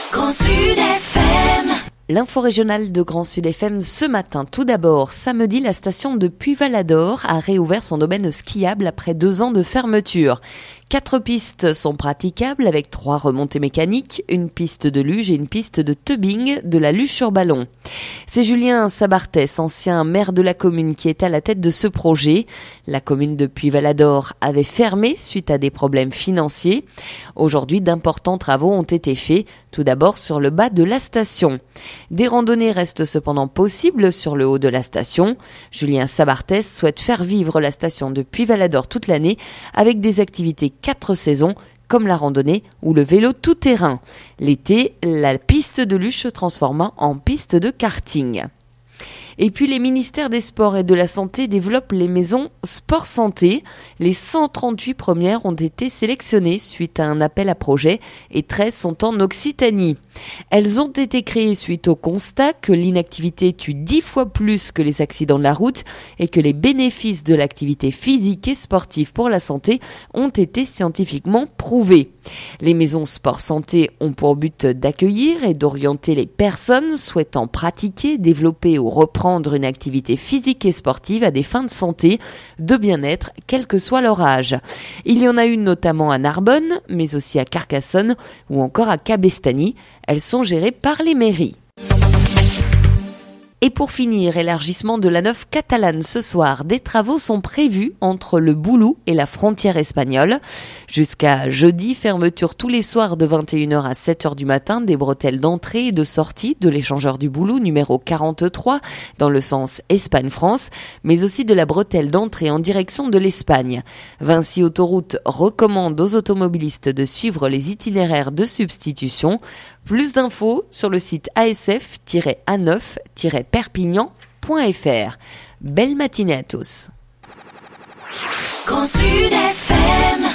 Grand Sud FM. L'info régionale de Grand Sud FM ce matin. Tout d'abord, samedi, la station de Puy-Valador a réouvert son domaine skiable après 2 ans de fermeture. 4 pistes sont praticables avec 3 remontées mécaniques, une piste de luge et une piste de tubing de la luge sur ballon. C'est Julien Sabartès, ancien maire de la commune, qui est à la tête de ce projet. La commune de Puy-Valador avait fermé suite à des problèmes financiers. Aujourd'hui, d'importants travaux ont été faits, tout d'abord sur le bas de la station. Des randonnées restent cependant possibles sur le haut de la station. Julien Sabartès souhaite faire vivre la station de Puy-Valador toute l'année avec des activités 4 saisons comme la randonnée ou le vélo tout-terrain. L'été, la piste de luge se transforma en piste de karting. Et puis les ministères des Sports et de la Santé développent les maisons Sport Santé. Les 138 premières ont été sélectionnées suite à un appel à projet et 13 sont en Occitanie. Elles ont été créées suite au constat que l'inactivité tue 10 fois plus que les accidents de la route et que les bénéfices de l'activité physique et sportive pour la santé ont été scientifiquement prouvés. Les maisons Sport Santé ont pour but d'accueillir et d'orienter les personnes souhaitant pratiquer, développer ou reprendre une activité physique et sportive à des fins de santé, de bien-être, quel que soit leur âge. Il y en a une notamment à Narbonne, mais aussi à Carcassonne ou encore à Cabestany. Elles sont gérées par les mairies. Et pour finir, élargissement de la 9 catalane ce soir. Des travaux sont prévus entre le Boulou et la frontière espagnole. Jusqu'à jeudi, fermeture tous les soirs de 21h à 7h du matin des bretelles d'entrée et de sortie de l'échangeur du Boulou numéro 43 dans le sens Espagne-France, mais aussi de la bretelle d'entrée en direction de l'Espagne. Vinci Autoroute recommande aux automobilistes de suivre les itinéraires de substitution. Plus d'infos sur le site asf-a9-perpignan.fr. Belle matinée à tous. Grand Sud FM.